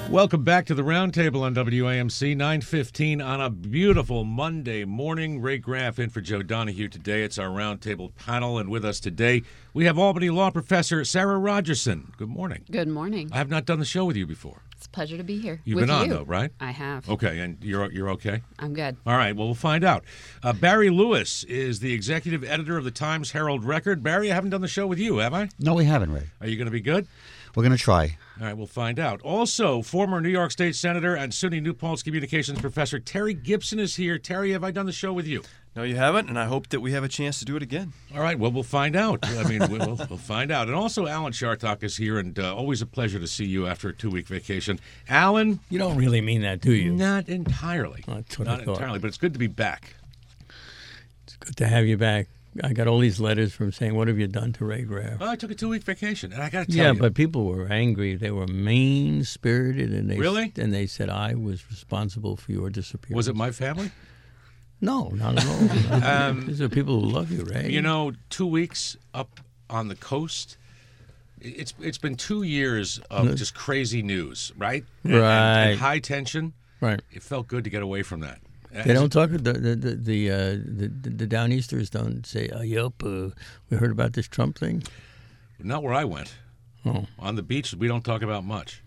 Welcome back to the Roundtable on WAMC 9:15 on a beautiful Monday morning. Ray Graff in for Joe Donahue today. It's our Roundtable panel, and with us today we have Albany Law Professor Sarah Rogerson. Good morning. Good morning. I have not done the show with you before. It's a pleasure to be here. You've with been on, you. though, right? I have. Okay, and you're okay? I'm good. All right, well, we'll find out. Barry Lewis is the executive editor of the Times-Herald-Record. Barry, I haven't done the show with you, have I? No, we haven't, Ray. Are you going to be good? We're going to try. All right, we'll find out. Also, former New York State Senator and SUNY New Paltz Communications Professor Terry Gibson is here. Terry, have I done the show with you? No, you haven't, and I hope that we have a chance to do it again. All right, well, we'll find out. I mean, we'll find out. And also, Alan Chartock is here, and always a pleasure to see you after a 2-week vacation. Alan? You don't really mean that, do you? Not entirely. That's what Not I thought. entirely, but it's good to be back. It's good to have you back. I got all these letters from saying, what have you done to Ray Graff? Well, I took a 2-week vacation, and I got to tell you. Yeah, but people were angry. They were mean-spirited, and they Really? And they said I was responsible for your disappearance. Was it my family? No, not at all. These are people who love you, Ray. You know, 2 weeks up on the coast. It's been 2 years of just crazy news, right? Right. And high tension. Right. It felt good to get away from that. They don't talk. The Downeasters don't say, "Yup, we heard about this Trump thing." Not where I went. Oh. On the beach, we don't talk about much.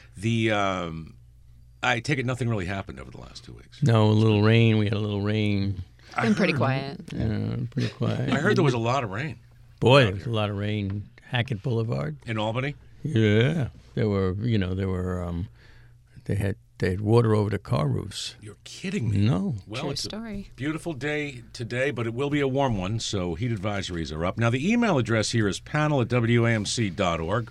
I take it nothing really happened over the last 2 weeks. No, a little rain. We had a little rain. Been pretty quiet. Pretty quiet. I heard there was a lot of rain Boy, there was a lot of rain. Hackett Boulevard. in Albany. Yeah, they had water over the car roofs. You're kidding me. No. Well, True it's story. a beautiful day today, but it will be a warm one, so heat advisories are up. Now, the email address here is panel@wamc.org,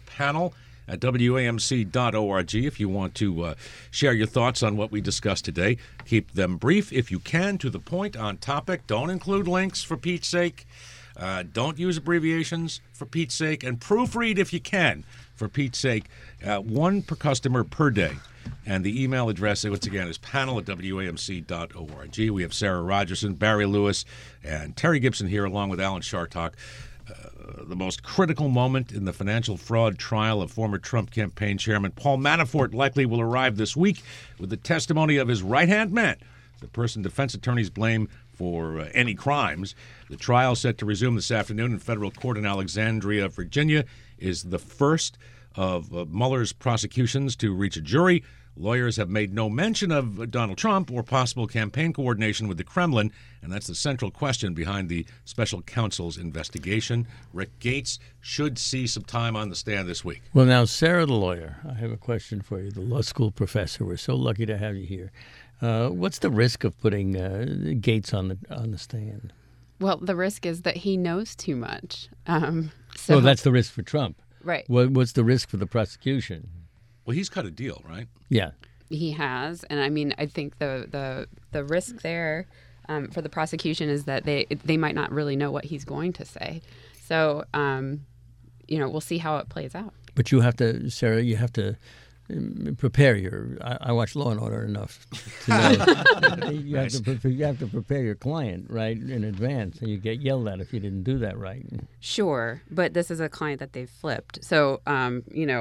panel@wamc.org if you want to share your thoughts on what we discussed today. Keep them brief if you can, to the point, on topic. Don't include links, for Pete's sake. Don't use abbreviations, for Pete's sake. And proofread if you can, for Pete's sake. One per customer per day. And the email address, once again, is panel@wamc.org. We have Sarah Rogerson, Barry Lewis, and Terry Gibson here, along with Alan Chartock. The most critical moment in the financial fraud trial of former Trump campaign chairman Paul Manafort likely will arrive this week with the testimony of his right-hand man, the person defense attorneys blame for any crimes. The trial, set to resume this afternoon in federal court in Alexandria, Virginia, is the first of Mueller's prosecutions to reach a jury. Lawyers have made no mention of Donald Trump or possible campaign coordination with the Kremlin, and that's the central question behind the special counsel's investigation. Rick Gates should see some time on the stand this week. Well, now, Sarah the lawyer, I have a question for you, the law school professor. We're so lucky to have you here. What's the risk of putting Gates on the stand? Well, the risk is that he knows too much. So that's the risk for Trump. Right. What's the risk for the prosecution? Well, he's cut a deal, right? Yeah. He has, and I mean, I think the risk there for the prosecution is that they might not really know what he's going to say. So, we'll see how it plays out. But you have to, Sarah, prepare I watch Law and Order enough to know you have to prepare your client right in advance, and you get yelled at if you didn't do that right. Sure, but this is a client that they've flipped. So, I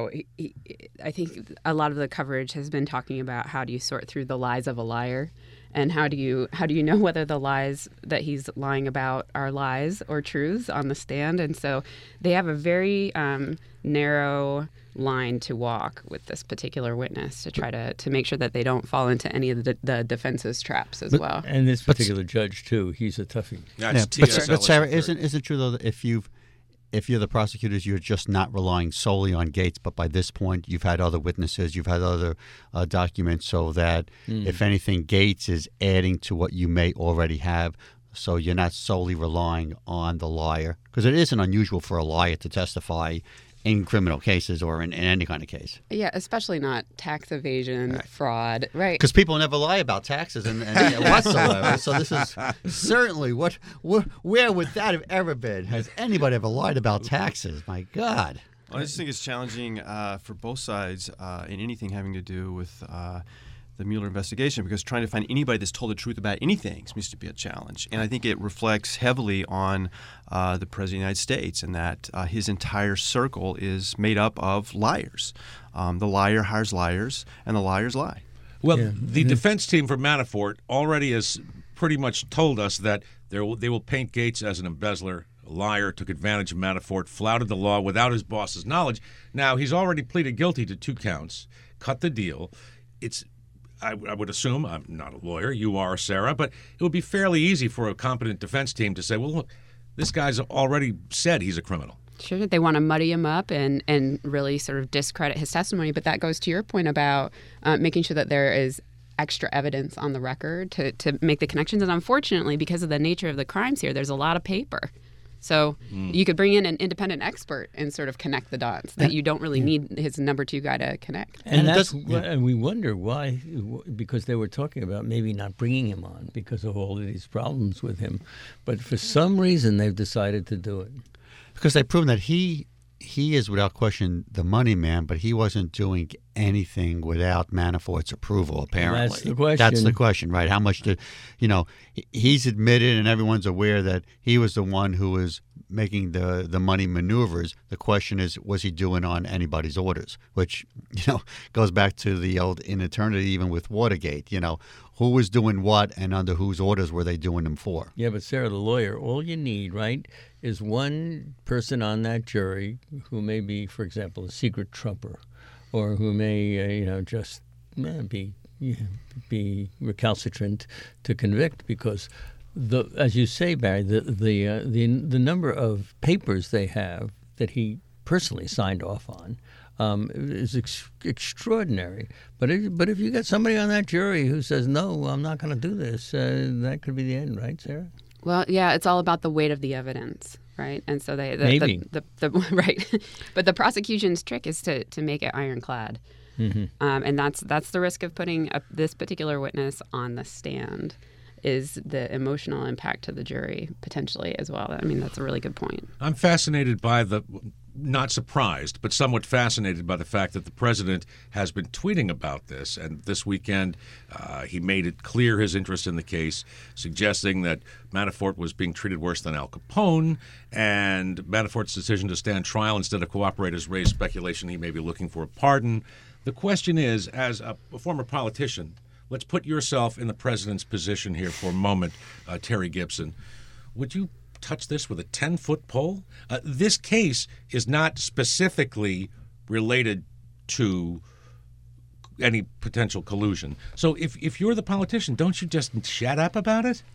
think a lot of the coverage has been talking about how do you sort through the lies of a liar, and how do you know whether the lies that he's lying about are lies or truths on the stand. And so they have a very narrow line to walk with this particular witness to try to make sure that they don't fall into any of the defense's traps as well. And this particular judge too, he's a toughie. But Sarah, isn't it true though that if you're the prosecutors, you're just not relying solely on Gates, but by this point you've had other witnesses, you've had other documents, so that if anything, Gates is adding to what you may already have. So you're not solely relying on the liar, because it isn't unusual for a liar to testify in criminal cases or in any kind of case. Yeah, especially not tax evasion, fraud, right? Because people never lie about taxes and whatsoever. So this is certainly where would that have ever been? Has anybody ever lied about taxes? My God. Well, I just think it's challenging for both sides in anything having to do with the Mueller investigation, because trying to find anybody that's told the truth about anything seems to be a challenge. And I think it reflects heavily on the President of the United States, and that his entire circle is made up of liars. The liar hires liars, and the liars lie. Well, the defense team for Manafort already has pretty much told us that they will paint Gates as an embezzler, a liar, took advantage of Manafort, flouted the law without his boss's knowledge. Now, he's already pleaded guilty to 2 counts, cut the deal. I would assume, I'm not a lawyer, you are, Sarah, but it would be fairly easy for a competent defense team to say, well, look, this guy's already said he's a criminal. Sure, they want to muddy him up and really sort of discredit his testimony. But that goes to your point about making sure that there is extra evidence on the record to make the connections. And unfortunately, because of the nature of the crimes here, there's a lot of paper. So you could bring in an independent expert and sort of connect the dots that you don't really need his number 2 guy to connect. And we wonder why, because they were talking about maybe not bringing him on because of all of these problems with him. But for some reason, they've decided to do it. Because they've proven that he is without question the money man, but he wasn't doing anything without Manafort's approval, apparently. That's the question. That's the question, right? How much did, he's admitted and everyone's aware that he was the one who was making the money maneuvers. The question is, was he doing on anybody's orders? Which, goes back to the old in eternity, even with Watergate, who was doing what and under whose orders were they doing them for? Yeah, but Sarah, the lawyer, all you need, right, is one person on that jury who may be, for example, a secret trumper, or who may, just be recalcitrant to convict, because as you say, Barry, the number of papers they have that he personally signed off on is extraordinary. But if you got somebody on that jury who says, no, I'm not going to do this, that could be the end, right, Sarah? Well, yeah, it's all about the weight of the evidence, right? And so Maybe. right. But the prosecution's trick is to make it ironclad. Mm-hmm. And that's the risk of putting this particular witness on the stand, is the emotional impact to the jury potentially as well. I mean, that's a really good point. I'm fascinated by not surprised, but somewhat fascinated by the fact that the president has been tweeting about this. And this weekend, he made it clear his interest in the case, suggesting that Manafort was being treated worse than Al Capone. And Manafort's decision to stand trial instead of cooperate has raised speculation he may be looking for a pardon. The question is, as a former politician, let's put yourself in the president's position here for a moment, Terry Gibson. Would you touch this with a 10-foot pole? This case is not specifically related to any potential collusion. So if you're the politician, don't you just shut up about it?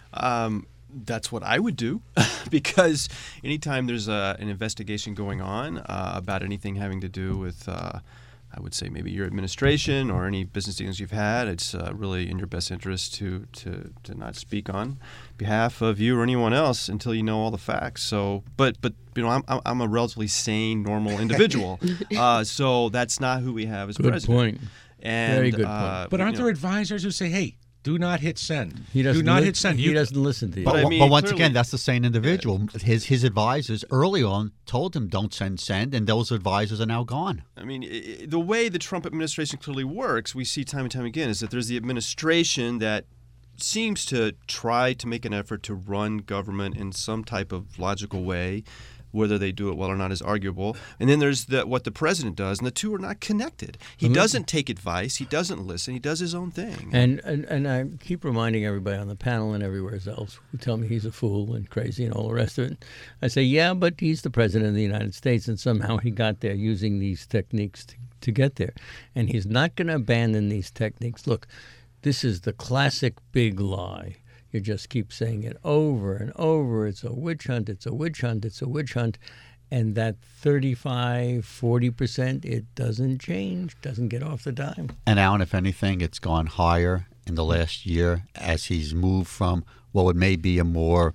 That's what I would do, because anytime there's an investigation going on about anything having to do with I would say maybe your administration or any business dealings you've had, it's really in your best interest to not speak on behalf of you or anyone else until you know all the facts. So, but I'm a relatively sane, normal individual, so that's not who we have as president. Good point. And, very good point. But aren't there advisors who say, "Hey, do not hit send. He doesn't hit send." He doesn't listen to you. But, I mean, but once clearly, again, that's the same individual. His advisors early on told him don't send, and those advisors are now gone. I mean, the way the Trump administration clearly works, we see time and time again, is that there's the administration that seems to try to make an effort to run government in some type of logical way. Whether they do it well or not is arguable. And then there's what the president does, and the two are not connected. He doesn't take advice. He doesn't listen. He does his own thing. And I keep reminding everybody on the panel and everywhere else who tell me he's a fool and crazy and all the rest of it. I say, yeah, but he's the president of the United States, and somehow he got there using these techniques to get there. And he's not going to abandon these techniques. Look, this is the classic big lie. You just keep saying it over and over. It's a witch hunt. It's a witch hunt. It's a witch hunt. And that 35, 40%, it doesn't change, doesn't get off the dime. And Alan, if anything, it's gone higher in the last year as he's moved from what would maybe be a more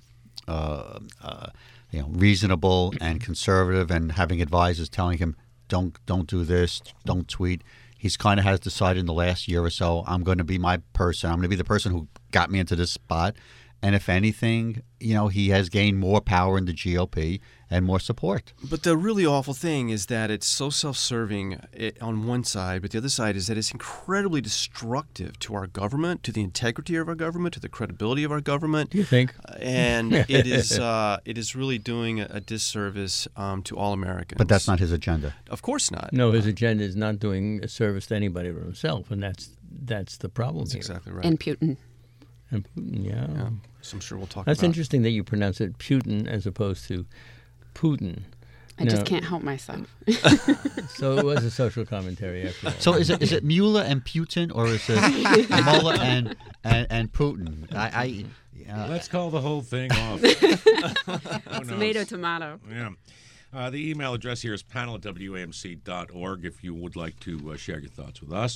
reasonable and conservative, and having advisors telling him, don't do this, don't tweet. He's kind of has decided in the last year or so, I'm going to be my person. I'm going to be the person who got me into this spot, And if anything, he has gained more power in the GOP and more support. But the really awful thing is that it's so self-serving on one side, but the other side is that it's incredibly destructive to our government, to the integrity of our government, to the credibility of our government. Do you think? And it is really doing a disservice to all Americans. But that's not his agenda. Of course not. No, his agenda is not doing a service to anybody but himself, and that's the problem That's here. exactly right. And Putin. And Putin, yeah. So I'm sure we'll talk That's about. interesting that you pronounce it Putin as opposed to Putin. I just can't help myself. So it was a social commentary after all. So is it Mueller and Putin, or is it Mueller and Putin? Let's call the whole thing off. Who knows? Tomato. Yeah. The email address here is panel@wamc.org if you would like to share your thoughts with us.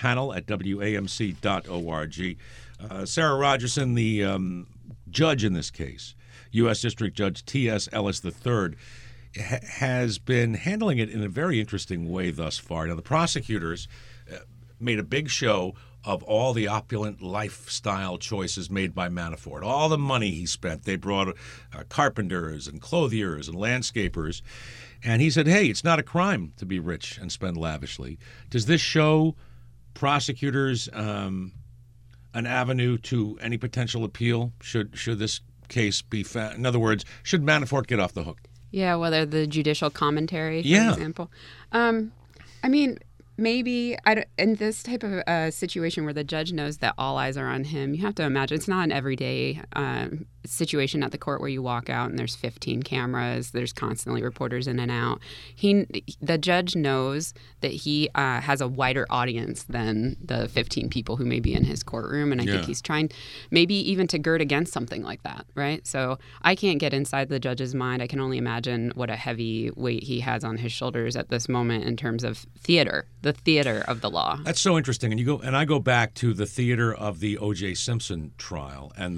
Panel@wamc.org. Sarah Rogerson, the judge in this case, U.S. District Judge T.S. Ellis III, has been handling it in a very interesting way thus far. Now, the prosecutors made a big show of all the opulent lifestyle choices made by Manafort, all the money he spent. They brought carpenters and clothiers and landscapers. And he said, hey, it's not a crime to be rich and spend lavishly. Does this show prosecutors an avenue to any potential appeal should this case be found? In other words, should Manafort get off the hook? Yeah, whether the judicial commentary, for Yeah. example. I mean, maybe in this type of situation where the judge knows that all eyes are on him, you have to imagine it's not an everyday situation at the court where you walk out and there's 15 cameras, there's constantly reporters in and out. The judge knows that he has a wider audience than the 15 people who may be in his courtroom, and I think he's trying maybe even to gird against something like that, right? So I can't get inside the judge's mind. I can only imagine what a heavy weight he has on his shoulders at this moment in terms of the theater of the law. That's so interesting. And I go back to the theater of the O.J. Simpson trial and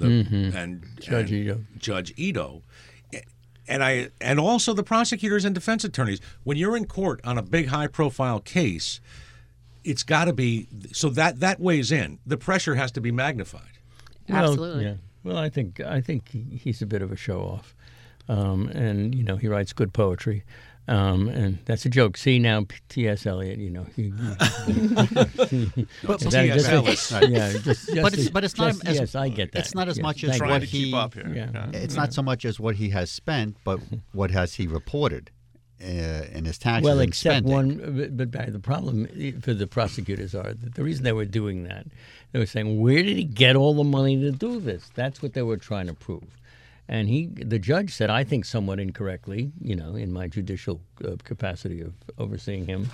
Judge Ito. And also the prosecutors and defense attorneys. When you're in court on a big, high-profile case, it's got to be so that weighs in. The pressure has to be magnified. Absolutely. Yeah. Well, I think he's a bit of a show-off, and he writes good poetry. And that's a joke. See now, T.S. Eliot. But T.S. Ellis. But it's not. Yes, I get that. It's not as much as Trying what to he. keep up here. Yeah. It's not so much as what he has spent, but what has he reported in his taxes. Well, and except spending. but the problem for the prosecutors are that the reason they were doing that, they were saying, where did he get all the money to do this? That's what they were trying to prove. And the judge said, I think somewhat incorrectly, in my judicial capacity of overseeing him,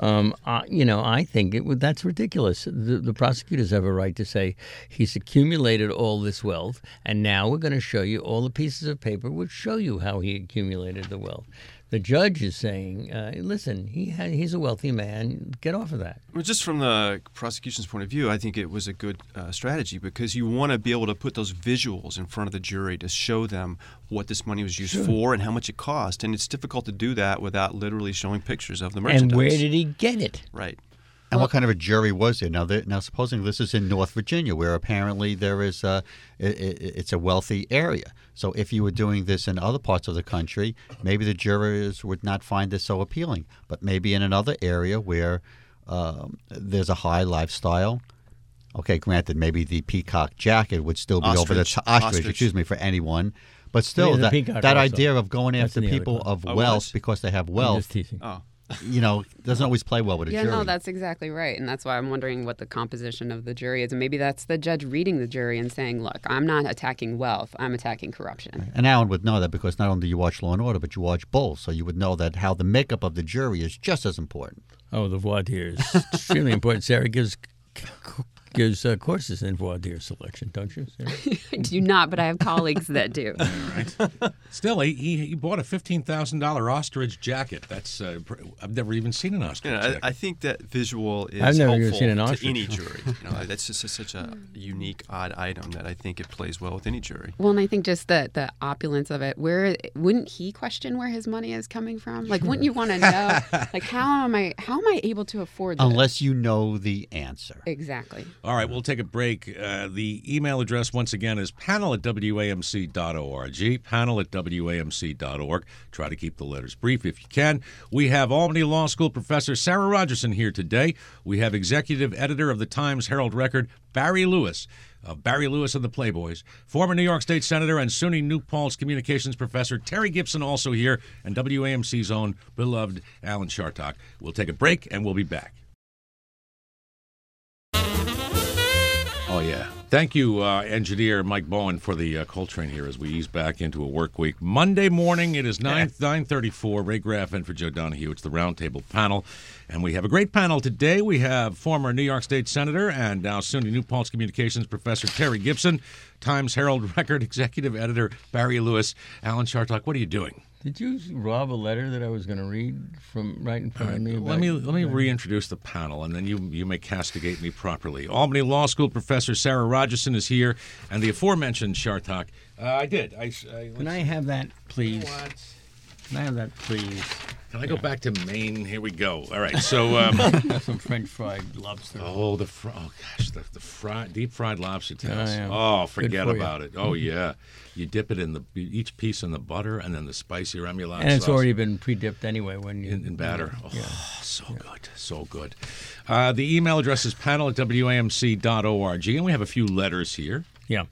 I think that's ridiculous. The prosecutors have a right to say he's accumulated all this wealth, and now we're going to show you all the pieces of paper which show you how he accumulated the wealth. The judge is saying, listen, he's a wealthy man. Get off of that. Well, just from the prosecution's point of view, I think it was a good strategy because you want to be able to put those visuals in front of the jury to show them what this money was used for and how much it cost. And it's difficult to do that without literally showing pictures of the merchandise. And where did he get it? Right. And what kind of a jury was it? Now, supposing this is in North Virginia, where apparently there is it's a wealthy area. So if you were doing this in other parts of the country, maybe the jurors would not find this so appealing. But maybe in another area where there's a high lifestyle. Okay, granted, maybe the peacock jacket would still be over the ostrich, excuse me, for anyone. But still, that idea of going after people of wealth because they have wealth. I'm just teasing. Oh. Doesn't always play well with a jury. Yeah, no, that's exactly right. And that's why I'm wondering what the composition of the jury is. And maybe that's the judge reading the jury and saying, look, I'm not attacking wealth, I'm attacking corruption. And Alan would know that because not only do you watch Law & Order, but you watch Bull. So you would know that how the makeup of the jury is just as important. Oh, the voir dire is extremely important. Sarah gives courses in voir dire selection, don't you, Sarah? I do not, but I have colleagues that do. Right. Still, he bought a $15,000 ostrich jacket. That's I've never even seen an ostrich jacket. I think that visual is I've never even helpful seen an to ostrich. any jury. That's just such a unique, odd item that I think it plays well with any jury. Well, and I think just the opulence of it, wouldn't he question where his money is coming from? Like, wouldn't you want to know, like, how am I able to afford this? Unless you know the answer. Exactly. All All right, we'll take a break. The email address, once again, is panel@wamc.org, panel@wamc.org. Try to keep the letters brief if you can. We have Albany Law School professor Sarah Rogerson here today. We have executive editor of the Times-Herald-Record, Barry Lewis, of Barry Lewis and the Playboys, former New York State Senator and SUNY New Paltz communications professor Terry Gibson also here, and WAMC's own beloved Alan Chartock. We'll take a break, and we'll be back. Oh, yeah. Thank you, engineer Mike Bowen, for the Coltrane here as we ease back into a work week. Monday morning, it is 9:34. Ray Graff in for Joe Donahue. It's the Roundtable panel, and we have a great panel today. We have former New York State Senator and now SUNY New Paltz Communications Professor Terry Gibson, Times-Herald-Record Executive Editor Barry Lewis. Alan Chartock, what are you doing? Did you rob a letter that I was going to read from right in front of me? Let me reintroduce the panel, and then you may castigate me properly. Albany Law School professor Sarah Rogerson is here, and the aforementioned Chartock. I did. Can I have that, please? What? Can I have that, please? Can I go back to Maine? Here we go. All right. So, That's some French fried lobster. oh gosh, the deep fried lobster tails. yeah. Oh, forget Good for about it. Oh yeah, you dip it in each piece in the butter, and then the spicy remoulade And it's sauce. already been pre-dipped anyway when you in batter. Oh, Yeah. so good, so good. The email address is panel@wamc.org, and we have a few letters here. Yeah.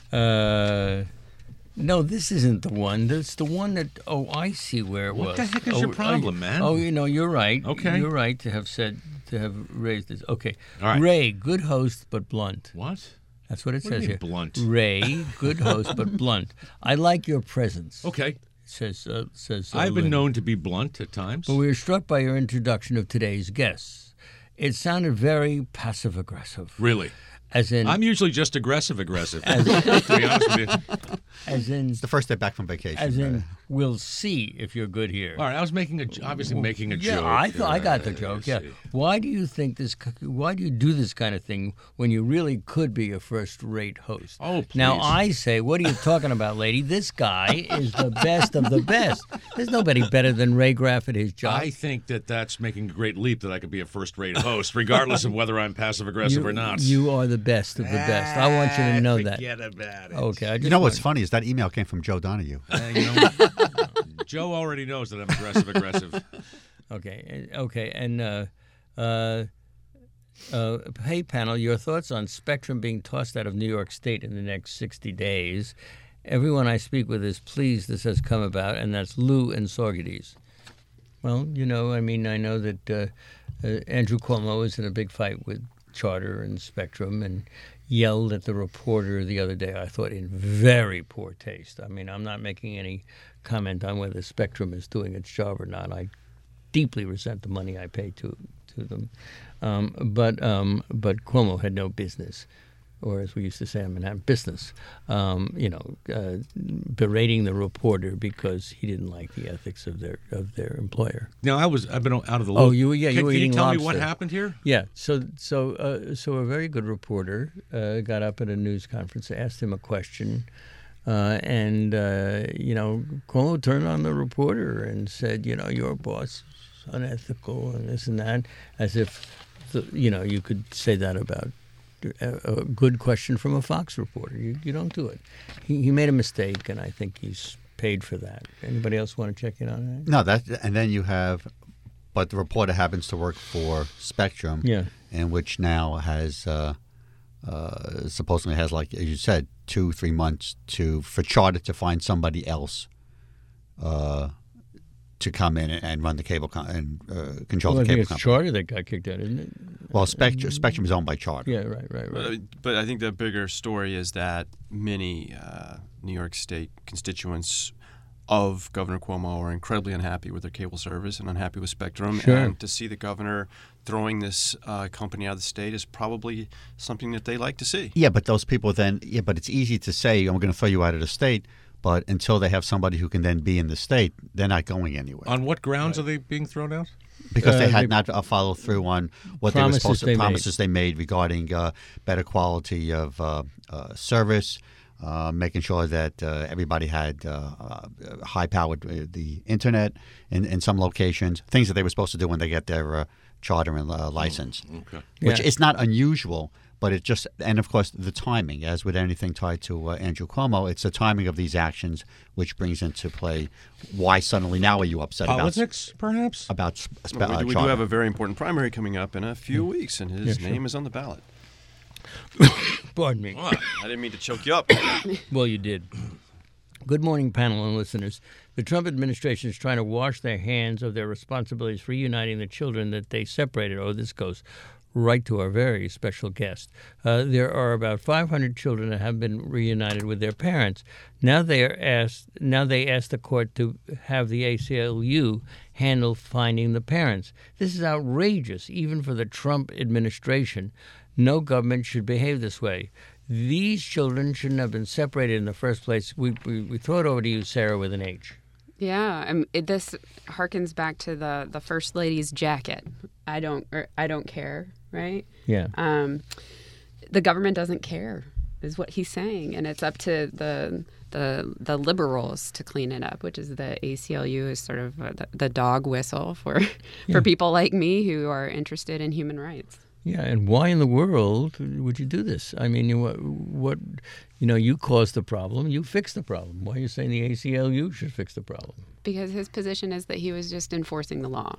No, this isn't the one. That's the one that. Oh, I see where it was. What the heck is your problem, man? Oh, you're right. Okay. You're right to have raised this. Okay. All right. Ray, good host but blunt. What? That's what it What do you says mean here. blunt? Ray, good host but blunt. I like your presence. Okay. Says. I've been Lynn. known to be blunt at times. But we were struck by your introduction of today's guests. It sounded very passive aggressive. Really? As in. I'm usually just aggressive. To be honest with you. As in. It's the first day back from vacation. As in, we'll see if you're good here. All right, I was obviously making a joke. Yeah, I got the joke. Yeah. see. Why do you think this? Why do you do this kind of thing when you really could be a first-rate host? Oh, please. Now I say, what are you talking about, lady? This guy is the best of the best. There's nobody better than Ray Graff at his job. I think that's making a great leap that I could be a first-rate host, regardless of whether I'm passive-aggressive or not. You are the best of the best. I want you to know that. Forget about it. Okay. I just You know what's want- funny is that email came from Joe Donahue. Joe already knows that I'm aggressive. Okay. And hey, panel, your thoughts on Spectrum being tossed out of New York State in the next 60 days. Everyone I speak with is pleased this has come about, and that's Lou and Sorgedes. Well, I know that Andrew Cuomo was in a big fight with Charter and Spectrum and yelled at the reporter the other day, I thought, in very poor taste. I mean, I'm not making any comment on whether Spectrum is doing its job or not. I deeply resent the money I pay to them. But Cuomo had no business, or as we used to say in Manhattan, business, berating the reporter because he didn't like the ethics of their employer. Now, I've been out of the loop. Oh, you were Can eating you tell me lobster. what happened here? Yeah, so a very good reporter got up at a news conference, asked him a question, and Cuomo turned on the reporter and said, your boss is unethical and this and that, as if you could say that about a good question from a Fox reporter. You don't do it. He made a mistake, and I think he's paid for that. Anybody else want to check in on that? No, and then you have, but the reporter happens to work for Spectrum, Yeah. and which now has supposedly has, like as you said, 2-3 months for Charter to find somebody else to come in and run the cable and control Well, I the think cable it's company. Charter that got kicked out, isn't it? Well, Spectrum is owned by Charter. Yeah, right. But I think the bigger story is that many New York State constituents of Governor Cuomo are incredibly unhappy with their cable service and unhappy with Spectrum. Sure. And to see the governor throwing this company out of the state is probably something that they like to see. Yeah, but those people then, but it's easy to say, I'm going to throw you out of the state, but until they have somebody who can then be in the state, they're not going anywhere. On what grounds are they being thrown out? Because they had they- not followed through on what they were supposed to, Promises they promises they made regarding better quality of service, making sure that everybody had high-powered the internet in some locations, things that they were supposed to do when they get their charter and license, Okay. which Yeah. is not unusual. But it just, and of course, the timing, as with anything tied to Andrew Cuomo, it's the timing of these actions which brings into play why suddenly now are you upset Politics, perhaps? about Well, we do charter. have a very important primary coming up in a few weeks, and his Yeah, name is on the ballot. Pardon me. I didn't mean to choke you up. Well, you did. Good morning, panel and listeners. The Trump administration is trying to wash their hands of their responsibilities for reuniting the children that they separated. Oh, this goes right to our very special guest. There are about 500 children that have been reunited with their parents. Now they ask the court to have the ACLU handle finding the parents. This is outrageous, even for the Trump administration. No government should behave this way. These children shouldn't have been separated in the first place. We throw it over to you, Sarah, with an H. Yeah, this harkens back to the First Lady's jacket. I don't care, right? Yeah. The government doesn't care, is what he's saying, and it's up to the liberals to clean it up, which is the ACLU is sort of the dog whistle for people like me who are interested in human rights. Yeah, and why in the world would you do this? I mean, what you caused the problem, you fix the problem. Why are you saying the ACLU should fix the problem? Because his position is that he was just enforcing the law,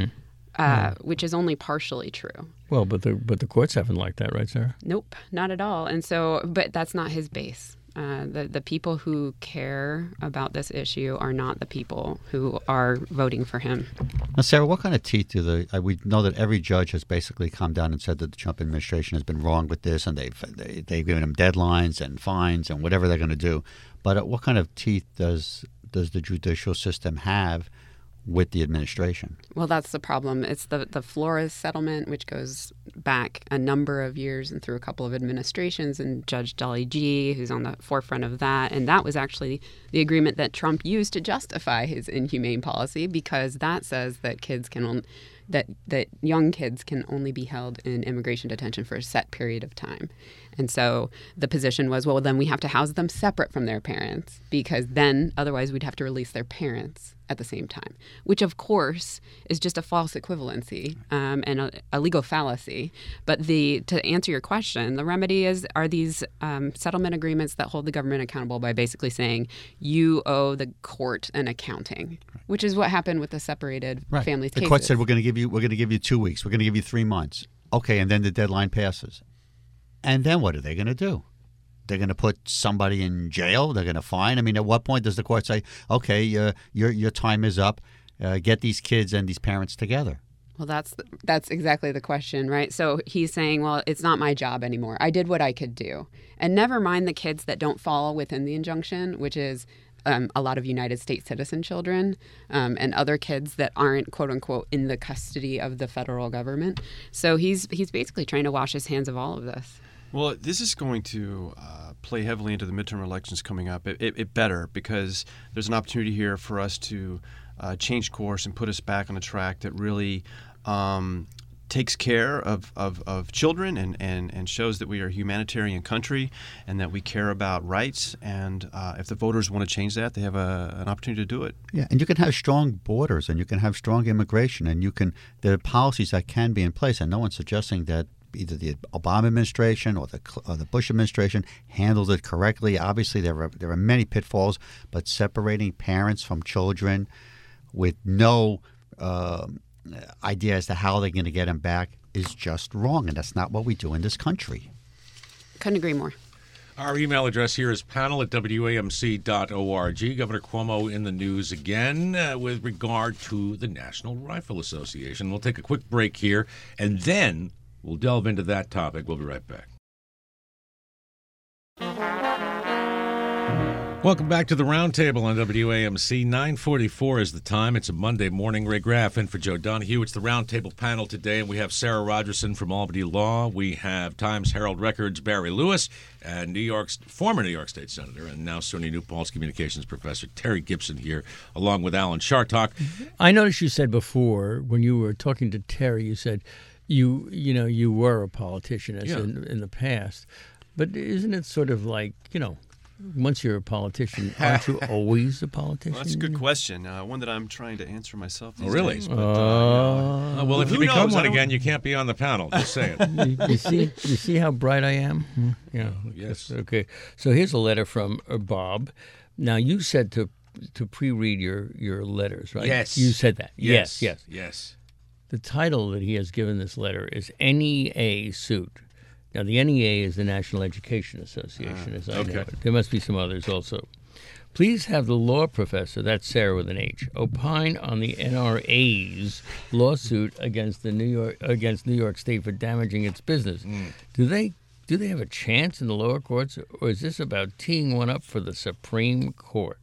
which is only partially true. Well, but the courts haven't liked that, right, Sarah? Nope, not at all. And so, but that's not his base. The people who care about this issue are not the people who are voting for him. Now, Sarah, what kind of teeth do we know that every judge has basically come down and said that the Trump administration has been wrong with this, and they've given him deadlines and fines and whatever they're going to do. But what kind of teeth does the judicial system have with the administration? Well, that's the problem. It's the Flores settlement, which goes back a number of years and through a couple of administrations, and Judge Dolly G, who's on the forefront of that. And that was actually the agreement that Trump used to justify his inhumane policy, because that says that that young kids can only be held in immigration detention for a set period of time. And so the position was, well, then we have to house them separate from their parents, because then otherwise we'd have to release their parents at the same time, which of course is just a false equivalency and a legal fallacy. But to answer your question, the remedy are these settlement agreements that hold the government accountable by basically saying you owe the court an accounting, which is what happened with the separated families The cases. court said we're going to give you 2 weeks, we're going to give you 3 months. Okay, and then the deadline passes. And then what are they going to do? They're going to put somebody in jail? They're going to fine? I mean, at what point does the court say, okay, your time is up, get these kids and these parents together? Well, that's exactly the question, right? So he's saying, well, it's not my job anymore. I did what I could do. And never mind the kids that don't fall within the injunction, which is a lot of United States citizen children and other kids that aren't, quote unquote, in the custody of the federal government. So he's basically trying to wash his hands of all of this. Well, this is going to play heavily into the midterm elections coming up. It better, because there's an opportunity here for us to change course and put us back on a track that really takes care of children and shows that we are a humanitarian country and that we care about rights. And if the voters want to change that, they have an opportunity to do it. Yeah, and you can have strong borders and you can have strong immigration and there are policies that can be in place. And no one's suggesting that either the Obama administration or the Bush administration handled it correctly. Obviously, there are many pitfalls, but separating parents from children with no idea as to how they're going to get them back is just wrong, and that's not what we do in this country. Couldn't agree more. Our email address here is panel@wamc.org. Governor Cuomo in the news again with regard to the National Rifle Association. We'll take a quick break here, and then we'll delve into that topic. We'll be right back. Welcome back to the Roundtable on WAMC. 9:44 is the time. It's a Monday morning. Ray Graff in for Joe Donahue. It's the Roundtable panel today, and we have Sarah Rogerson from Albany Law. We have Times Herald Records' Barry Lewis, and former New York State Senator and now SUNY New Paltz Communications Professor Terry Gibson here, along with Alan Chartock. I noticed you said before, when you were talking to Terry, you said you were a politician in the past. But isn't it sort of like, once you're a politician, aren't you always a politician? Well, that's a good question. One that I'm trying to answer myself these really? days. But, well, if you who become knows? one again, you can't be on the panel. Just saying. You see how bright I am? Yeah. Yes. Okay. So here's a letter from Bob. Now, you said to pre-read your letters, right? Yes. You said that. Yes. Yes. The title that he has given this letter is NEA Suit. Now, the NEA is the National Education Association, as I know it. There must be some others also. Please have the law professor, that's Sarah with an H, opine on the NRA's lawsuit against New York State for damaging its business. Do they have a chance in the lower courts, or is this about teeing one up for the Supreme Court?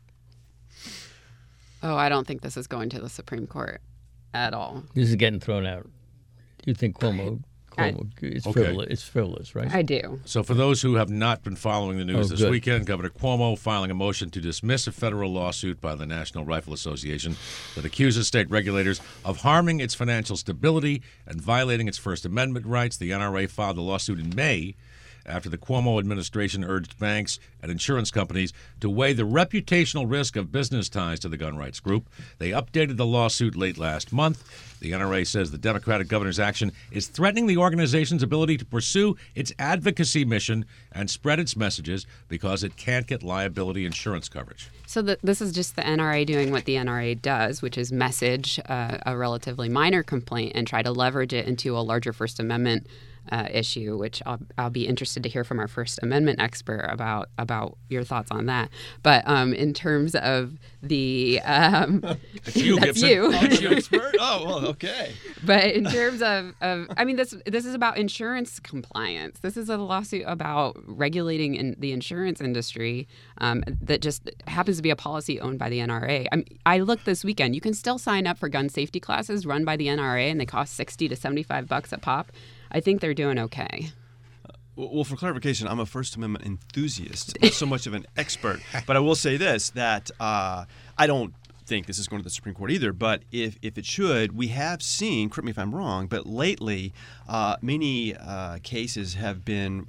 Oh, I don't think this is going to the Supreme Court at all. This is getting thrown out. Do you think Cuomo it's frivolous? It's frivolous, right? I do. So for those who have not been following the news this good. weekend, Governor Cuomo filing a motion to dismiss a federal lawsuit by the National Rifle Association that accuses state regulators of harming its financial stability and violating its First Amendment rights. The NRA filed the lawsuit in May after the Cuomo administration urged banks and insurance companies to weigh the reputational risk of business ties to the gun rights group. They updated the lawsuit late last month. The NRA says the Democratic governor's action is threatening the organization's ability to pursue its advocacy mission and spread its messages because it can't get liability insurance coverage. So this is just the NRA doing what the NRA does, which is message a relatively minor complaint and try to leverage it into a larger First Amendment issue, which I'll be interested to hear from our First Amendment expert about your thoughts on that. But in terms of the It's you, that's Gibson. you. Aren't you an expert? Oh, well, okay. But in terms of I mean, this is about insurance compliance. This is a lawsuit about regulating in the insurance industry that just happens to be a policy owned by the NRA. I looked this weekend. You can still sign up for gun safety classes run by the NRA, and they cost $60 to $75 a pop. I think they're doing okay. Well, for clarification, I'm a First Amendment enthusiast, not so much of an expert. But I will say this, that I don't think this is going to the Supreme Court either, but if it should, we have seen, correct me if I'm wrong, but lately many cases have been,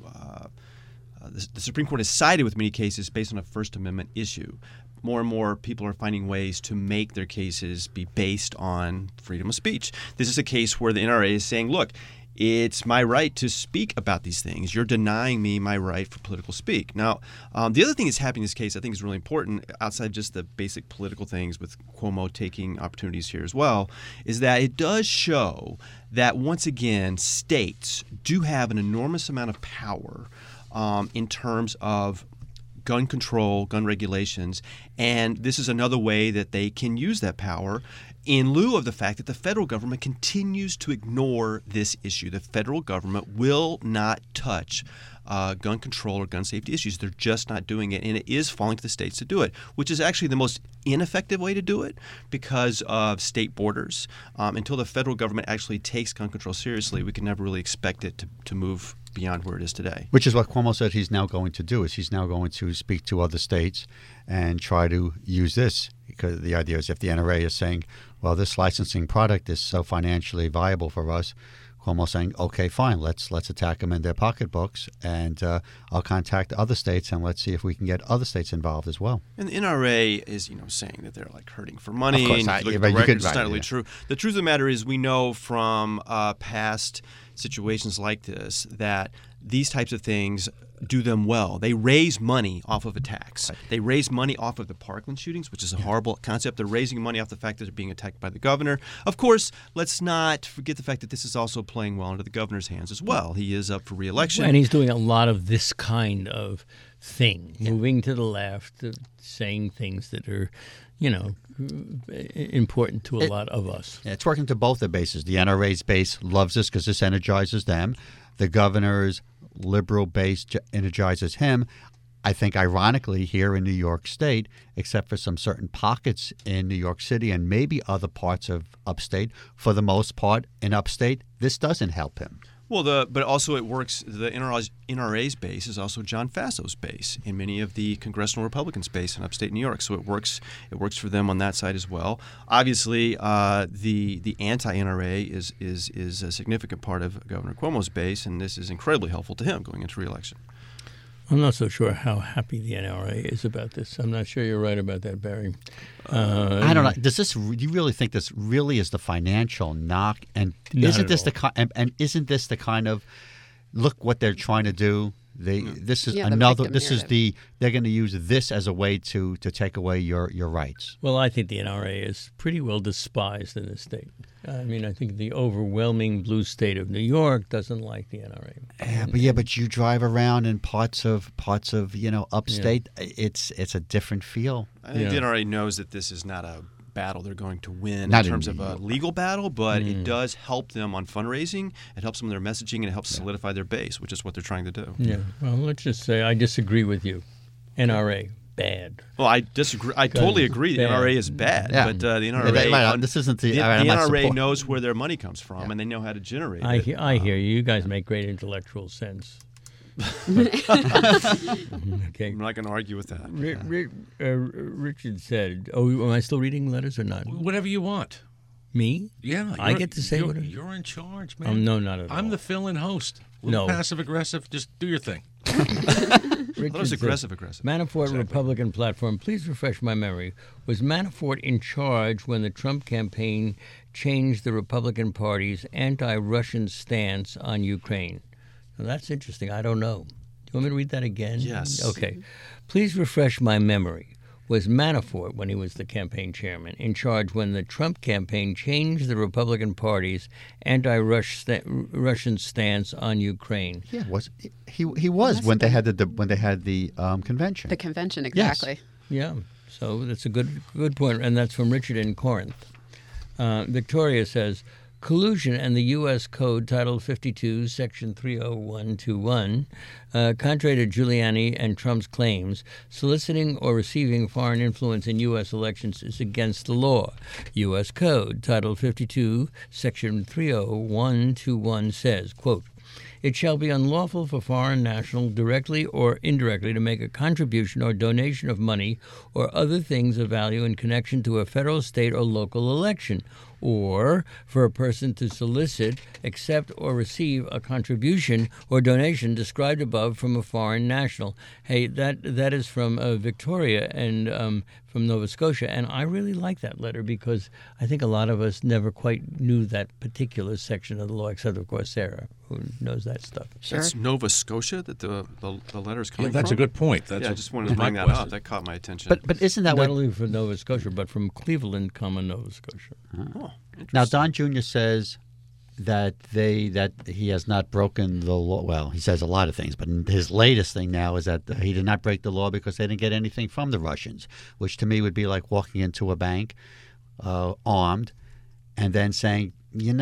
the Supreme Court has sided with many cases based on a First Amendment issue. More and more people are finding ways to make their cases be based on freedom of speech. This is a case where the NRA is saying, look, it's my right to speak about these things. You're denying me my right for political speak. Now, the other thing that's happening in this case I think is really important, outside just the basic political things with Cuomo taking opportunities here as well, is that it does show that, once again, states do have an enormous amount of power in terms of gun control, gun regulations, and this is another way that they can use that power in lieu of the fact that the federal government continues to ignore this issue. The federal government will not touch gun control or gun safety issues. They're just not doing it, and it is falling to the states to do it, which is actually the most ineffective way to do it because of state borders. Until the federal government actually takes gun control seriously, we can never really expect it to move beyond where it is today. Which is what Cuomo said he's now going to do, is he's now going to speak to other states and try to use this. Because the idea is if the NRA is saying, well, this licensing product is so financially viable for us, Cuomo saying, okay, fine, let's attack them in their pocketbooks, and I'll contact other states and let's see if we can get other states involved as well. And the NRA is, saying that they're like hurting for money. Of course, and I- if you look but at you the record, could- it's not right, really yeah. true. The truth of the matter is, we know from past situations like this that these types of things do them well. They raise money off of attacks. Right. They raise money off of the Parkland shootings, which is a horrible concept. They're raising money off the fact that they're being attacked by the governor. Of course, let's not forget the fact that this is also playing well into the governor's hands as well. He is up for re-election. And he's doing a lot of this kind of thing, moving to the left, saying things that are, important to a lot of us. Yeah, it's working to both their bases. The NRA's base loves this because this energizes them. The governor's liberal base energizes him. I think, ironically, here in New York State, except for some certain pockets in New York City and maybe other parts of upstate, for the most part in upstate, this doesn't help him. Well, but also it works. The NRA's base is also John Fasso's base in many of the congressional Republicans' base in upstate New York. So it works for them on that side as well. Obviously, the anti-NRA is a significant part of Governor Cuomo's base, and this is incredibly helpful to him going into re-election. I'm not so sure how happy the NRA is about this. I'm not sure you're right about that, Barry. I don't know. Do you really think this really is the financial knock? And isn't this isn't this the kind of look what they're trying to do? This is another. This is they're going to use this as a way to take away your rights. Well, I think the NRA is pretty well despised in this state. I mean, I think the overwhelming blue state of New York doesn't like the NRA. But you drive around in parts of upstate. It's a different feel. I think the NRA knows that this is not a battle they're going to win Not in terms in of a legal battle, but it does help them on fundraising. It helps them in their messaging, and it helps solidify their base, which is what they're trying to do. Yeah. Well, let's just say I disagree with you. NRA, bad. Well, I disagree. I totally agree. The NRA is bad, but the NRA. This isn't the NRA knows where their money comes from, and they know how to generate it. I hear you. You guys make great intellectual sense. Okay. I'm not going to argue with that. Richard said, "Oh, am I still reading letters or not?" Whatever you want. Me? Yeah, I get to say whatever. You're in charge, man. No, not at all. I'm the fill-in host. No. Passive aggressive. Just do your thing. Richard That was said, aggressive. Manafort Republican platform. Please refresh my memory. Was Manafort in charge when the Trump campaign changed the Republican Party's anti-Russian stance on Ukraine? Now, that's interesting. I don't know. Do you want me to read that again? Yes. Okay. Please refresh my memory. Was Manafort, when he was the campaign chairman, in charge when the Trump campaign changed the Republican Party's anti-Russian stance on Ukraine? Yeah, he was when they had the convention. The convention, exactly. Yeah. So that's a good point, and that's from Richard in Corinth. Victoria says, collusion and the U.S. Code, Title 52, Section 30121, contrary to Giuliani and Trump's claims, soliciting or receiving foreign influence in U.S. elections is against the law. U.S. Code, Title 52, Section 30121 says, quote, it shall be unlawful for foreign national directly or indirectly to make a contribution or donation of money or other things of value in connection to a federal, state, or local election, or for a person to solicit, accept, or receive a contribution or donation described above from a foreign national. Hey, that is from Victoria and from Nova Scotia, and I really like that letter because I think a lot of us never quite knew that particular section of the law, except, of course, Sarah, who knows that stuff. Sure. That's Nova Scotia that the letter is coming That's from? a good point. I just wanted to bring that up. That caught my attention. But isn't that Not what? only from Nova Scotia, but from Cleveland, Nova Scotia. Oh, Now Don Jr. says that he has not broken the law. Well, he says a lot of things, but his latest thing now is that he did not break the law because they didn't get anything from the Russians, which to me would be like walking into a bank armed and then saying,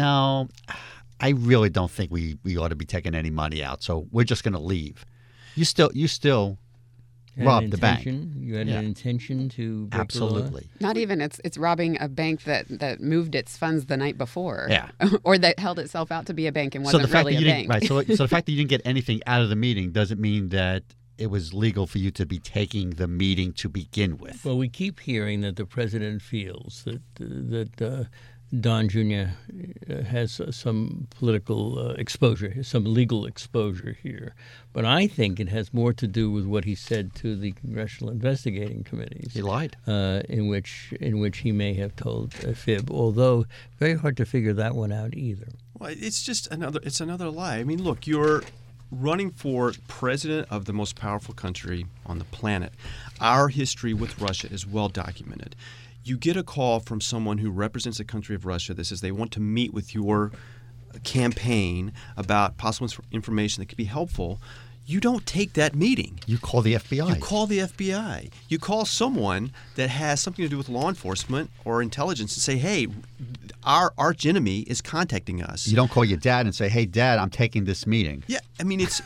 I really don't think we ought to be taking any money out, so we're just going to leave. You still robbed the bank. You had an intention to break Absolutely. Not even. It's robbing a bank that moved its funds the night before. Yeah. Or that held itself out to be a bank and wasn't really a bank. Right. So the fact that you didn't get anything out of the meeting doesn't mean that it was legal for you to be taking the meeting to begin with. Well, we keep hearing that the president feels that Don Jr. has some political exposure, some legal exposure here. But I think it has more to do with what he said to the congressional investigating committees. He lied. In which he may have told a fib, although very hard to figure that one out either. Well, it's another lie. I mean, look, you're running for president of the most powerful country on the planet. Our history with Russia is well documented. You get a call from someone who represents the country of Russia that says they want to meet with your campaign about possible information that could be helpful. You don't take that meeting. You call the FBI. You call the FBI. You call someone that has something to do with law enforcement or intelligence and say, hey, our arch enemy is contacting us. You don't call your dad and say, hey, Dad, I'm taking this meeting. Yeah, I mean, it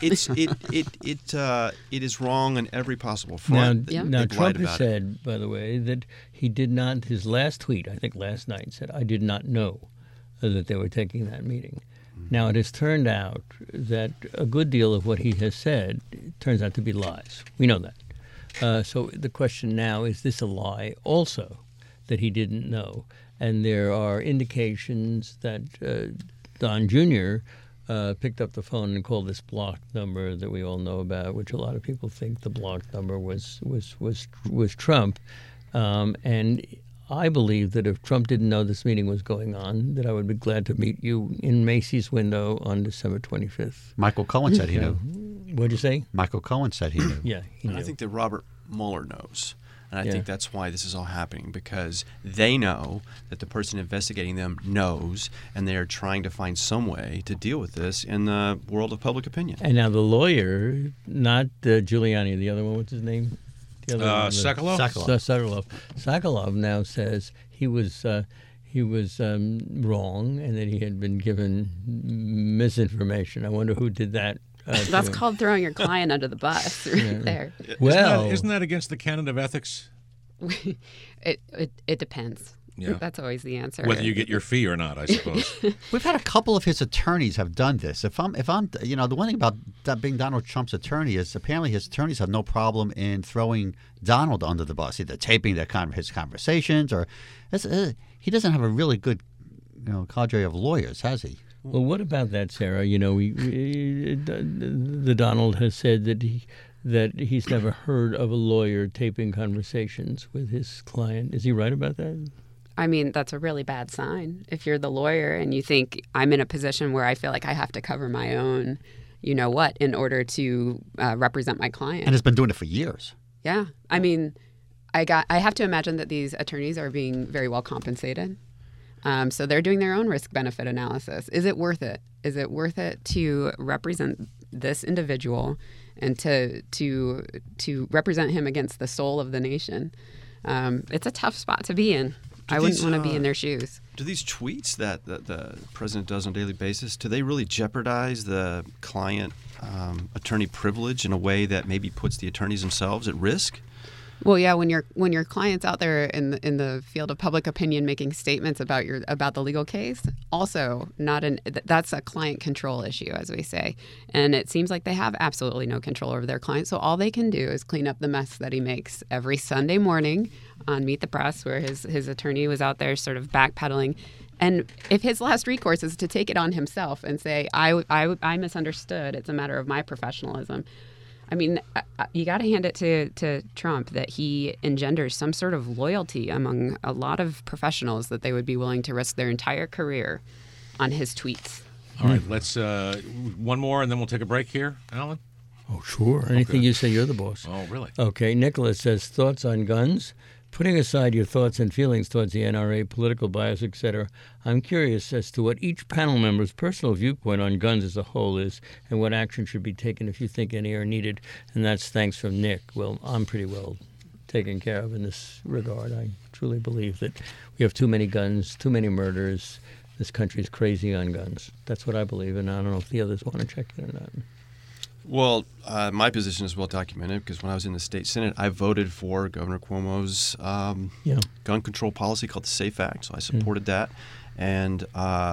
is wrong on every possible front. Now Trump has said, by the way, that he did not, his last tweet, I think last night, said, I did not know that they were taking that meeting. Now, it has turned out that a good deal of what he has said turns out to be lies. We know that. So the question now, is this a lie also that he didn't know? And there are indications that Don Jr. picked up the phone and called this blocked number that we all know about, which a lot of people think the blocked number was Trump. And I believe that if Trump didn't know this meeting was going on, that I would be glad to meet you in Macy's window on December 25th. Michael Cohen said he knew. What'd you say? Michael Cohen said he knew. Yeah, he knew. And I think that Robert Mueller knows. And I think that's why this is all happening, because they know that the person investigating them knows, and they are trying to find some way to deal with this in the world of public opinion. And now the lawyer, not Giuliani, the other one, what's his name? The other one, Sokolov? Sokolov now says he was wrong and that he had been given misinformation. I wonder who did that. That's called throwing your client under the bus there. Well, isn't that against the canon of ethics? It depends. Yeah. That's always the answer. Whether you get your fee or not, I suppose. We've had a couple of his attorneys have done this. If I'm, the one thing about being Donald Trump's attorney is apparently his attorneys have no problem in throwing Donald under the bus, either taping his conversations or he doesn't have a really good, cadre of lawyers, has he? Well, what about that, Sarah? The Donald has said that he's never heard of a lawyer taping conversations with his client. Is he right about that? I mean, that's a really bad sign. If you're the lawyer and you think I'm in a position where I feel like I have to cover my own, in order to represent my client. And has been doing it for years. Yeah. I mean, I have to imagine that these attorneys are being very well compensated. So they're doing their own risk-benefit analysis. Is it worth it? Is it worth it to represent this individual and to represent him against the soul of the nation? It's a tough spot to be in. I wouldn't want to be in their shoes. Do these tweets that the president does on a daily basis, do they really jeopardize the client attorney privilege in a way that maybe puts the attorneys themselves at risk? Well, yeah, when your client's out there in the field of public opinion making statements about the legal case, also that's a client control issue, as we say, and it seems like they have absolutely no control over their client. So all they can do is clean up the mess that he makes every Sunday morning on Meet the Press, where his attorney was out there sort of backpedaling. And if his last recourse is to take it on himself and say, I misunderstood, it's a matter of my professionalism. I mean, you got to hand it to Trump that he engenders some sort of loyalty among a lot of professionals that they would be willing to risk their entire career on his tweets. All right, let's one more and then we'll take a break here, Alan. Oh, sure. Anything you say, you're the boss. Oh, really? Okay. Nicholas says, thoughts on guns? Putting aside your thoughts and feelings towards the NRA, political bias, etc., I'm curious as to what each panel member's personal viewpoint on guns as a whole is and what action should be taken if you think any are needed. And that's thanks from Nick. Well, I'm pretty well taken care of in this regard. I truly believe that we have too many guns, too many murders. This country is crazy on guns. That's what I believe, and I don't know if the others want to check it or not. Well, my position is well documented because when I was in the state senate, I voted for Governor Cuomo's gun control policy called the SAFE Act, so I supported that. And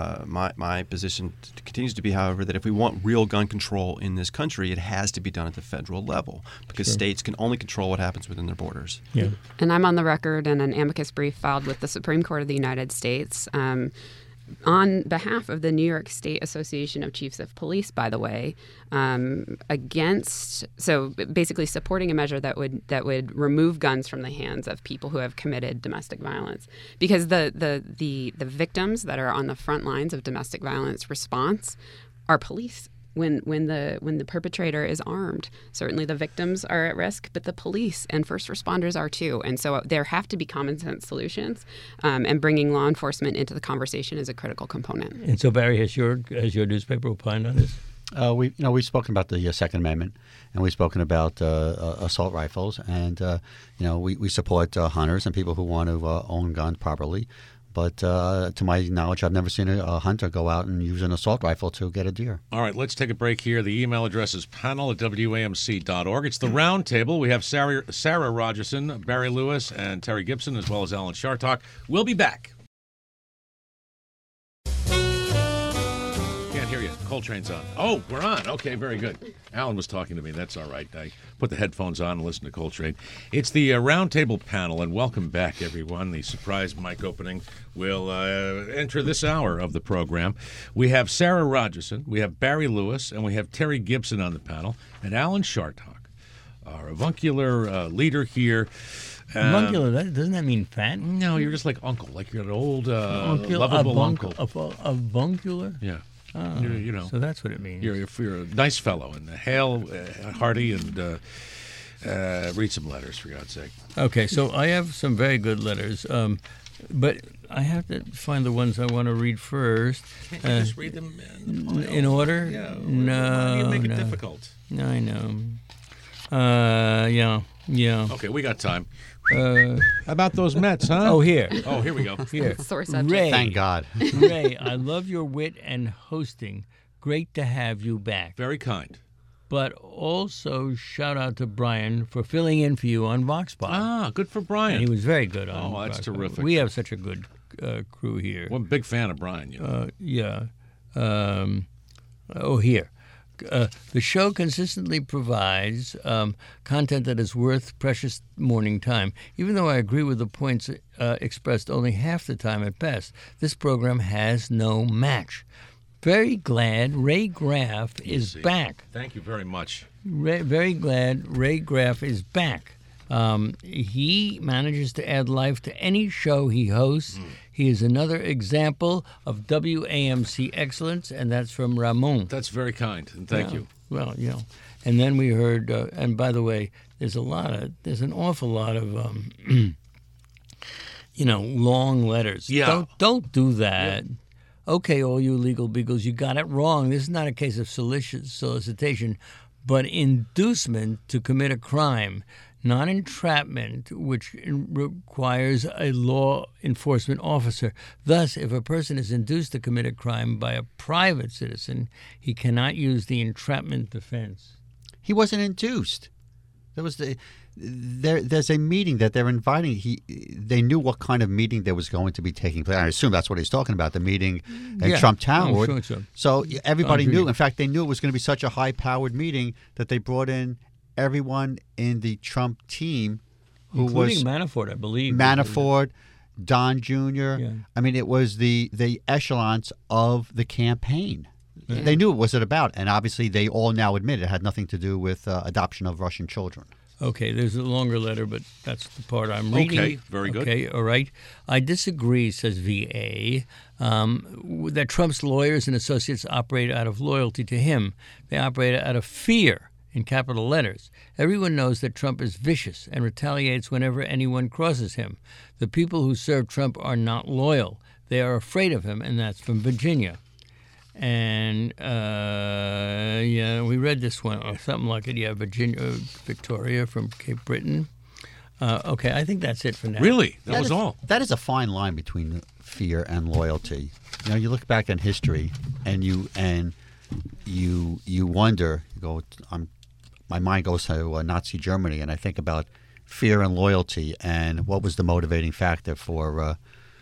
my position continues to be, however, that if we want real gun control in this country, it has to be done at the federal level because states can only control what happens within their borders. Yeah. And I'm on the record in an amicus brief filed with the Supreme Court of the United States on behalf of the New York State Association of Chiefs of Police, by the way, basically supporting a measure that would remove guns from the hands of people who have committed domestic violence, because the victims that are on the front lines of domestic violence response are police. When the perpetrator is armed, certainly the victims are at risk, but the police and first responders are too. And so there have to be common sense solutions, and bringing law enforcement into the conversation is a critical component. And so, Barry, has your newspaper opined on this? We've spoken about the Second Amendment, and we've spoken about assault rifles, and we support hunters and people who want to own guns properly. But to my knowledge, I've never seen a hunter go out and use an assault rifle to get a deer. All right, let's take a break here. The email address is panel@wamc.org. It's the round table. We have Sarah Rogerson, Barry Lewis, and Terry Gibson, as well as Alan Chartock. We'll be back. Can't hear you. Coltrane's on. Oh, we're on. Okay, very good. Alan was talking to me. That's all right. I put the headphones on and listen to Coltrane. It's the Roundtable panel, and welcome back, everyone. The surprise mic opening will enter this hour of the program. We have Sarah Rogerson, we have Barry Lewis, and we have Terry Gibson on the panel, and Alan Chartock, our avuncular leader here. Avuncular, doesn't that mean fat? No, you're just like uncle, like you're an old, Uncle, lovable uncle. Avuncular? Yeah. Oh, You know. So that's what it means. You're a nice fellow, and hail hearty, and read some letters, for God's sake. Okay, so I have some very good letters, but I have to find the ones I want to read first. Can't you just read them in order? Yeah. No. Why do you make it no. difficult? I know. Yeah. Okay, we got time. Uh, How about those Mets, huh? oh, here. Oh, here we go. Here. Sore subject. Ray. Thank God. Ray, I love your wit and hosting. Great to have you back. Very kind. But also shout out to Brian for filling in for you on Vox Pop. Ah, good for And Brian. he was very good on Oh, that's Vox Pop. terrific. We have such a good crew here. I'm a big fan of Brian. You know. Yeah. Here. The show consistently provides content that is worth precious morning time. Even though I agree with the points expressed only half the time at best, this program has no match. Very glad Ray Graff is back. Thank you very much. Very glad Ray Graff is back. He manages to add life to any show he hosts. He is another example of WAMC excellence, and that's from Ramon. That's very kind, and thank you. Well, and then we heard, and by the way, there's an awful lot of, long letters. Yeah. Don't do that. Yep. Okay, all you legal beagles, you got it wrong. This is not a case of solicitation, but inducement to commit a crime. Not entrapment, which requires a law enforcement officer. Thus, if a person is induced to commit a crime by a private citizen, he cannot use the entrapment defense. He wasn't induced. There's a meeting that they're inviting. They knew what kind of meeting there was going to be taking place. I assume that's what he's talking about, the meeting at Trump Tower. Sure so. So everybody knew. In fact, they knew it was going to be such a high-powered meeting that they brought in everyone in the Trump team, who including was Manafort, I believe. Manafort, Don Jr. Yeah. I mean, it was the echelons of the campaign. Yeah. They knew what was it about, and obviously they all now admit it had nothing to do with adoption of Russian children. Okay, there's a longer letter, but that's the part I'm reading. Okay, very good. Okay, all right. I disagree, says VA, that Trump's lawyers and associates operate out of loyalty to him. They operate out of fear, in capital letters. Everyone knows that Trump is vicious and retaliates whenever anyone crosses him. The people who serve Trump are not loyal. They are afraid of him, and that's from Virginia. And, we read this one, or something like it. Yeah, Victoria from Cape Breton. Okay, I think that's it for now. Really? That was all? That is a fine line between fear and loyalty. You look back in history, and you wonder. You go, my mind goes to Nazi Germany, and I think about fear and loyalty, and what was the motivating factor for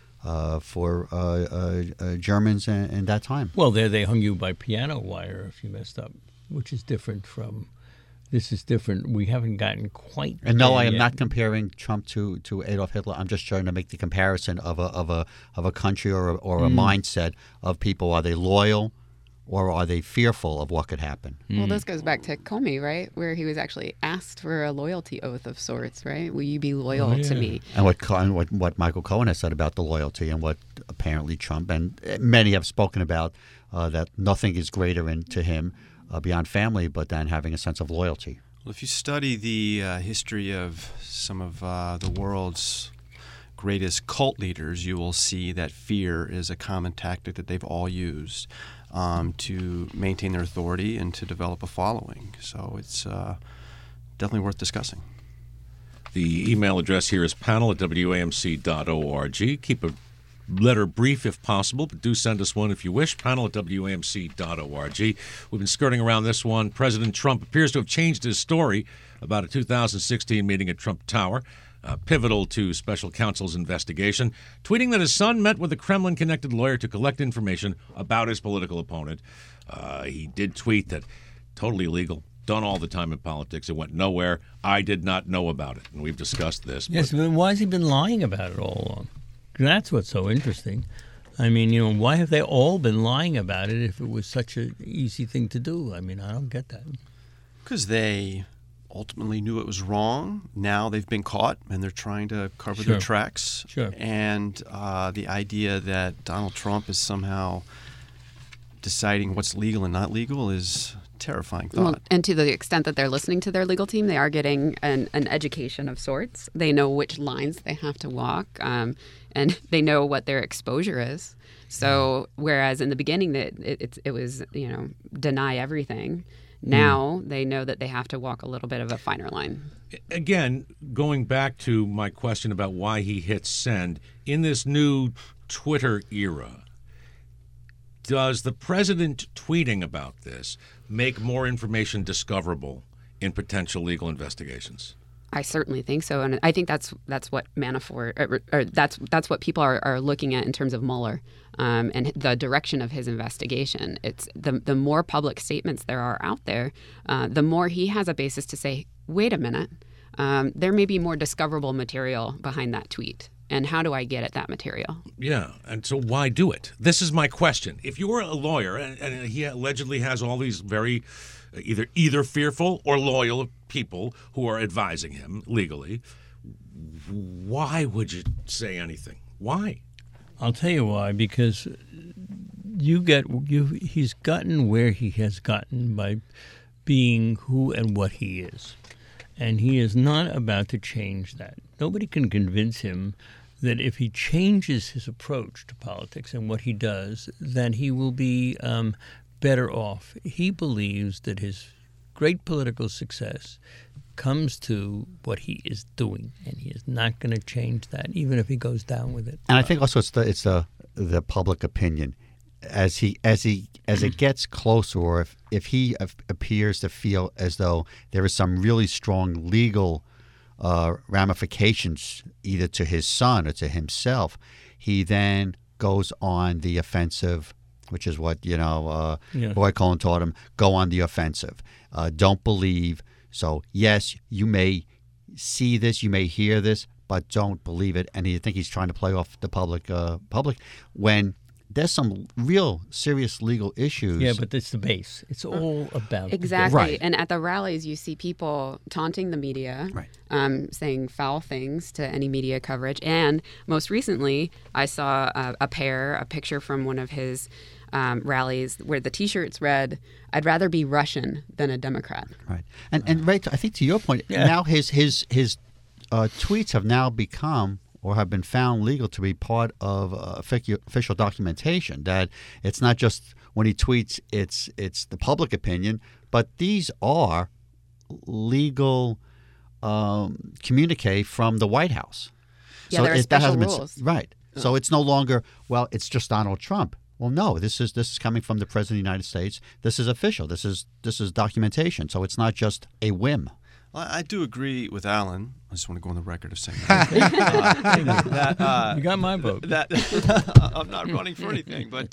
Germans in that time. Well, there they hung you by piano wire if you messed up, which is different from. This is different. We haven't gotten quite. And no, I am yet. not comparing Trump to Adolf Hitler. I'm just trying to make the comparison of a country or a mindset of people. Are they loyal, or are they fearful of what could happen? Well, this goes back to Comey, right? Where he was actually asked for a loyalty oath of sorts, right? Will you be loyal to me? And what Michael Cohen has said about the loyalty, and what apparently Trump and many have spoken about, that nothing is greater to him beyond family, but then having a sense of loyalty. Well, if you study the history of some of the world's greatest cult leaders, you will see that fear is a common tactic that they've all used to maintain their authority and to develop a following. So it's definitely worth discussing. The email address here is panel@wamc.org. Keep a letter brief if possible, but do send us one if you wish. Panel@wamc.org. We've been skirting around this one. President Trump appears to have changed his story about a 2016 meeting at Trump Tower, pivotal to special counsel's investigation, tweeting that his son met with a Kremlin-connected lawyer to collect information about his political opponent. He did tweet that totally illegal. done all the time in politics. It went nowhere. I did not know about it, and we've discussed this. Yes, but why has he been lying about it all along? That's what's so interesting. I mean, why have they all been lying about it if it was such an easy thing to do? I mean, I don't get that. Because they ultimately knew it was wrong. Now they've been caught, and they're trying to cover their tracks. Sure. And the idea that Donald Trump is somehow deciding what's legal and not legal is terrifying thought. Well, and to the extent that they're listening to their legal team, they are getting an education of sorts. They know which lines they have to walk, and they know what their exposure is. So whereas in the beginning it was, deny everything, now they know that they have to walk a little bit of a finer line. Again, going back to my question about why he hit send, in this new Twitter era, does the president tweeting about this make more information discoverable in potential legal investigations? I certainly think so, and I think that's what Manafort, or that's what people are looking at in terms of Mueller and the direction of his investigation. It's the more public statements there are out there, the more he has a basis to say, wait a minute, there may be more discoverable material behind that tweet. And how do I get at that material? Yeah, and so why do it? This is my question. If you were a lawyer, and he allegedly has all these very either fearful or loyal people who are advising him legally, why would you say anything? Why? I'll tell you why. Because he's gotten where he has gotten by being who and what he is. And he is not about to change that. Nobody can convince him that if he changes his approach to politics and what he does, that he will be better off. He believes that his great political success comes to what he is doing, and he is not going to change that, even if he goes down with it. And I think also it's the public opinion. As it gets closer, or if he appears to feel as though there is some really strong legal ramifications either to his son or to himself, he then goes on the offensive, which is what Roy Cohn taught him: go on the offensive. Don't believe. So yes, you may see this, you may hear this, but don't believe it. And I think he's trying to play off the public when there's some real serious legal issues. Yeah, but it's the base. It's all about exactly. Right. And at the rallies, you see people taunting the media, right. Saying foul things to any media coverage. And most recently, I saw a picture from one of his rallies where the T-shirts read, "I'd rather be Russian than a Democrat." Right. And Ray, I think to your point, now his tweets have now become, or have been found legal to be part of official documentation, that it's not just when he tweets, it's the public opinion, but these are legal communique from the White House. Yeah, there are special rules. Right. So it's no longer, well, it's just Donald Trump. Well, no, this is coming from the President of the United States. This is official. This is documentation. So it's not just a whim. Well, I do agree with Alan. I just want to go on the record of saying that. You got my vote. I'm not running for anything, but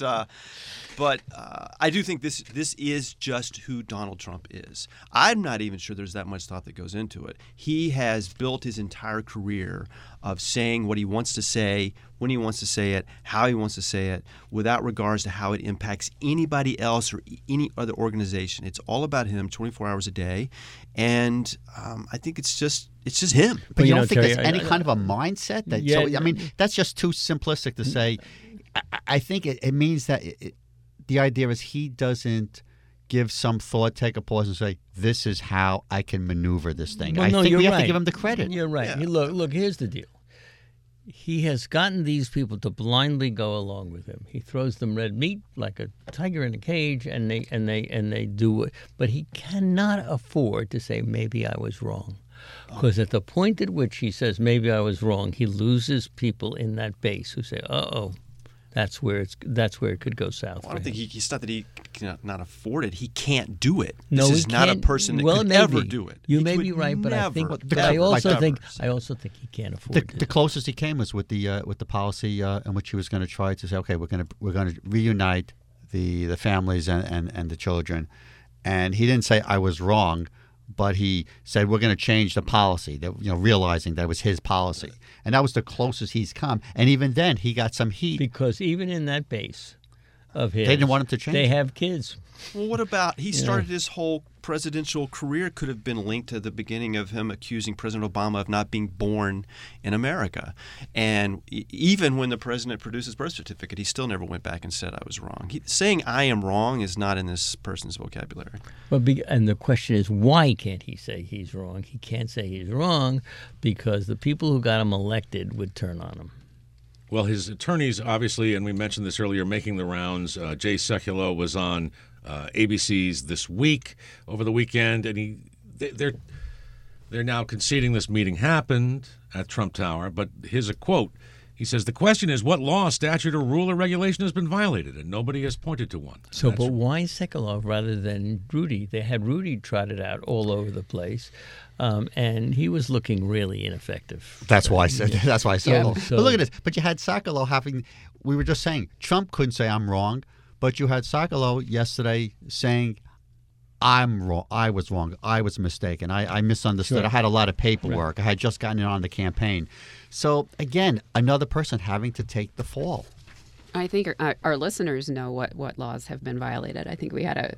I do think this is just who Donald Trump is. I'm not even sure there's that much thought that goes into it. He has built his entire career of saying what he wants to say, when he wants to say it, how he wants to say it, without regards to how it impacts anybody else or any other organization. It's all about him 24 hours a day, and I think it's just him. But you don't think there's any kind of a mindset that? Yeah, so I mean, that's just too simplistic to say. I think it means that the idea is he doesn't give some thought, take a pause, and say, "This is how I can maneuver this thing." Well, I think we have right. to give him the credit. You're right. Yeah. Look. Here's the deal. He has gotten these people to blindly go along with him. He throws them red meat like a tiger in a cage, and they do it. But he cannot afford to say, "Maybe I was wrong," because at the point at which he says, "Maybe I was wrong," he loses people in that base who say, "Uh-oh." That's where it could go south. Well, I don't think it's not that he cannot afford it. He can't do it. No, this is not a person that could ever do it. You may be right, but I think. I also think he can't afford it. The closest he came was with the policy in which he was going to try to say, okay, we're going to reunite the families and the children, and he didn't say I was wrong, but he said we're going to change the policy. That, realizing that was his policy, and that was the closest he's come. And even then, he got some heat because even in that base of his, they didn't want him to change. They have kids. Well, what about he started his whole presidential career could have been linked to the beginning of him accusing President Obama of not being born in America. And even when the president produced his birth certificate, he still never went back and said I was wrong. Saying I am wrong is not in this person's vocabulary. And the question is, why can't he say he's wrong? He can't say he's wrong because the people who got him elected would turn on him. Well, his attorneys, obviously, and we mentioned this earlier, making the rounds. Jay Sekulow was on ABC's This Week over the weekend, and they're now conceding this meeting happened at Trump Tower. But here's a quote. He says, the question is what law, statute, or rule or regulation has been violated, and nobody has pointed to one. So, but why Sekulow rather than Rudy? They had Rudy trotted out all over the place, and he was looking really ineffective. That's why I said. That's why I said. Yeah. But look at this. But you had Sekulow having. We were just saying Trump couldn't say I'm wrong, but you had Sekulow yesterday saying I'm wrong. I was wrong. I was mistaken. I misunderstood. Sure. I had a lot of paperwork. Right. I had just gotten in on the campaign. So again, another person having to take the fall. I think our listeners know what laws have been violated. I think we had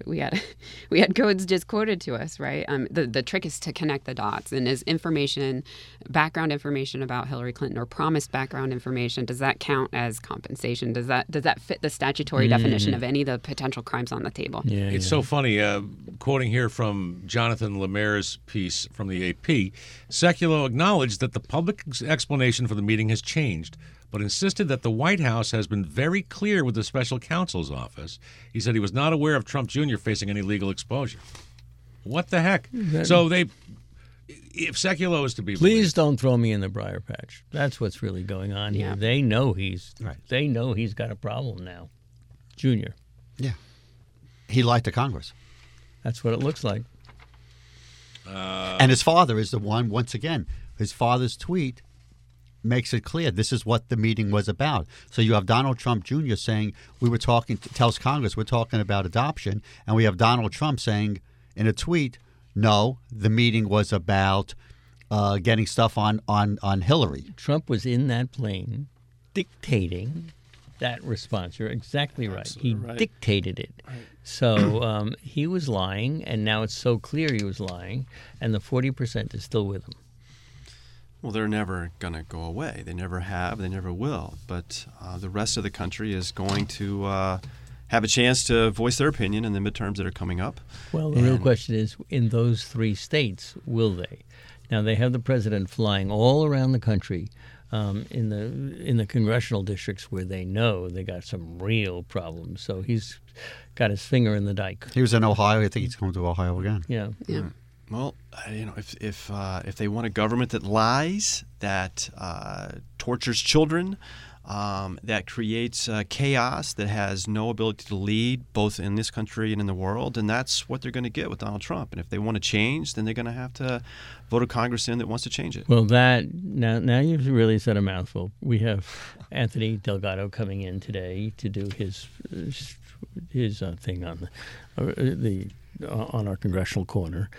codes just quoted to us, right? The trick is to connect the dots. And is background information about Hillary Clinton or promised background information, does that count as compensation? Does that fit the statutory definition of any of the potential crimes on the table? Yeah, it's so funny. Quoting here from Jonathan Lemaire's piece from the AP, Sekulow acknowledged that the public explanation for the meeting has changed, but insisted that the White House has been very clear with the special counsel's office. He said he was not aware of Trump Jr. facing any legal exposure. What the heck? So if Sekulow is to be please don't throw me in the briar patch. That's what's really going on here. They know he's got a problem now. Junior. Yeah. He lied to Congress. That's what it looks like. And his father is the one, once again, his father's tweet makes it clear this is what the meeting was about. So you have Donald Trump Jr. saying tells Congress we're talking about adoption, and we have Donald Trump saying in a tweet, no, the meeting was about getting stuff on Hillary. Trump was in that plane dictating that response. You're exactly right. Absolutely right. Dictated it. Right. So he was lying, and now it's so clear he was lying, and the 40% is still with him. Well, they're never going to go away. They never have. They never will. But the rest of the country is going to have a chance to voice their opinion in the midterms that are coming up. Well, the real question is, in those 3 states, will they? Now, they have the president flying all around the country in the congressional districts where they know they got some real problems. So he's got his finger in the dike. He was in Ohio. I think he's going to Ohio again. Yeah. Well, if they want a government that lies, that tortures children, that creates chaos, that has no ability to lead both in this country and in the world, then that's what they're going to get with Donald Trump. And if they want to change, then they're going to have to vote a Congress in that wants to change it. Well, now you've really said a mouthful. We have Anthony Delgado coming in today to do his thing on on our congressional corner.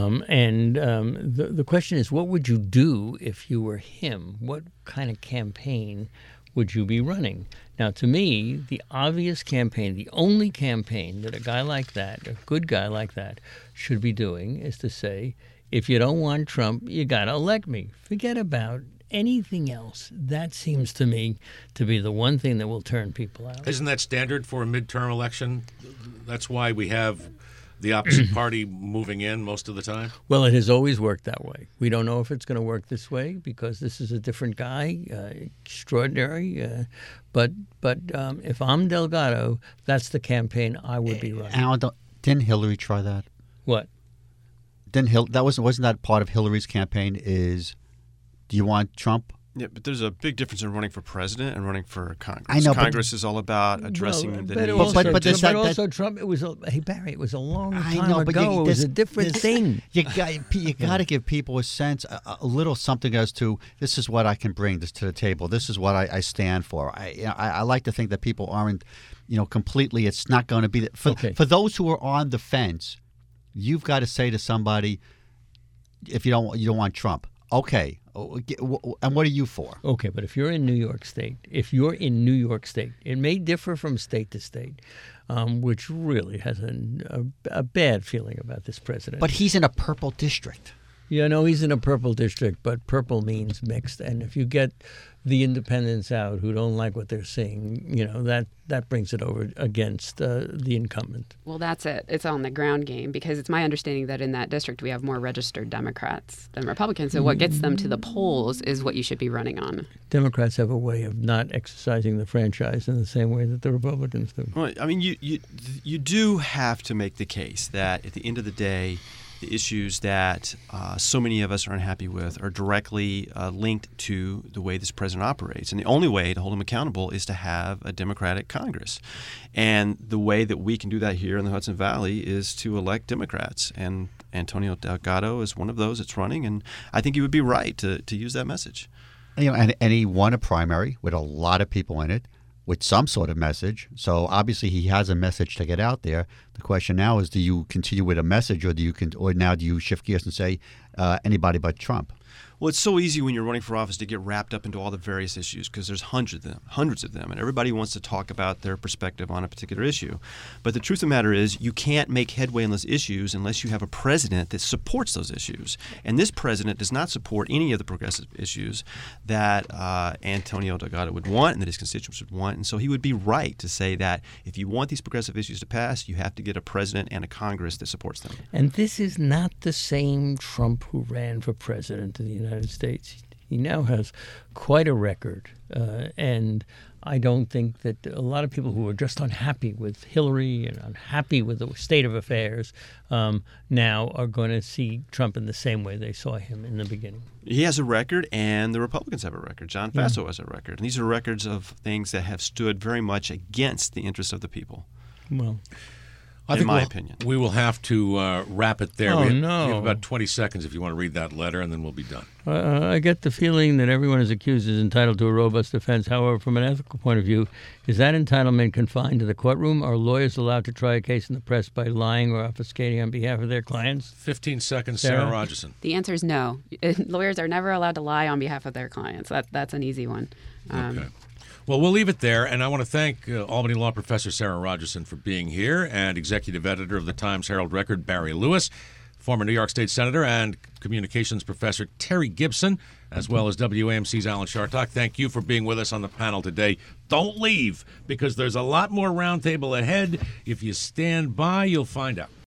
The question is, what would you do if you were him? What kind of campaign would you be running? Now, to me, the obvious campaign, the only campaign that a guy like that, a good guy like that, should be doing is to say, if you don't want Trump, you got to elect me. Forget about anything else. That seems to me to be the one thing that will turn people out. Isn't that standard for a midterm election? That's why we have the opposite party moving in most of the time? Well, it has always worked that way. We don't know if it's going to work this way because this is a different guy, extraordinary. But if I'm Delgado, that's the campaign I would be running. Alan, didn't Hillary try that? What? Wasn't that part of Hillary's campaign? Do you want Trump? Yeah, but there's a big difference in running for president and running for Congress. I know, Congress is all about addressing the needs. But also Trump, it was Barry, it was a long time ago. It was a different thing. You got to give people a sense, a little something as to this is what I can bring to the table. This is what I stand for. I like to think that people aren't, completely. It's not going to be for those who are on the fence. you've got to say to somebody, if you don't want Trump, okay, and what are you for? Okay, but if you're in New York State, it may differ from state to state, which really has a bad feeling about this president. But he's in a purple district. Yeah, no, he's in a purple district, but purple means mixed. And if you get the independents out who don't like what they're seeing, that brings it over against the incumbent. Well, that's it. It's on the ground game, because it's my understanding that in that district we have more registered Democrats than Republicans. So what gets them to the polls is what you should be running on. Democrats have a way of not exercising the franchise in the same way that the Republicans do. Well, I mean, you do have to make the case that at the end of the day, the issues that so many of us are unhappy with are directly linked to the way this president operates. And the only way to hold him accountable is to have a Democratic Congress. And the way that we can do that here in the Hudson Valley is to elect Democrats. And Antonio Delgado is one of those that's running. And I think he would be right to use that message. And he won a primary with a lot of people in it, with some sort of message. So obviously he has a message to get out there. The question now is, do you continue with a message, or do you shift gears and say anybody but Trump? Well, it's so easy when you're running for office to get wrapped up into all the various issues, because there's hundreds of them, and everybody wants to talk about their perspective on a particular issue. But the truth of the matter is, you can't make headway on those issues unless you have a president that supports those issues. And this president does not support any of the progressive issues that Antonio Delgado would want and that his constituents would want. And so he would be right to say that if you want these progressive issues to pass, you have to get a president and a Congress that supports them. And this is not the same Trump who ran for president of the United States. He now has quite a record, and I don't think that a lot of people who are just unhappy with Hillary and unhappy with the state of affairs now are going to see Trump in the same way they saw him in the beginning. He has a record, and the Republicans have a record. John Faso has a record. And these are records of things that have stood very much against the interests of the people. Well, in my opinion. We will have to wrap it there. Oh, we no. have about 20 seconds if you want to read that letter, and then we'll be done. I get the feeling that everyone is accused is entitled to a robust defense. However, from an ethical point of view, is that entitlement confined to the courtroom? Are lawyers allowed to try a case in the press by lying or obfuscating on behalf of their clients? 15 seconds, Sarah Rogerson. The answer is no. Lawyers are never allowed to lie on behalf of their clients. That's an easy one. Okay. Well, we'll leave it there, and I want to thank Albany Law Professor Sarah Rogerson for being here, and Executive Editor of the Times-Herald-Record, Barry Lewis, former New York State Senator and Communications Professor Terry Gibson, as well as WAMC's Alan Chartock. Thank you for being with us on the panel today. Don't leave, because there's a lot more roundtable ahead. If you stand by, you'll find out.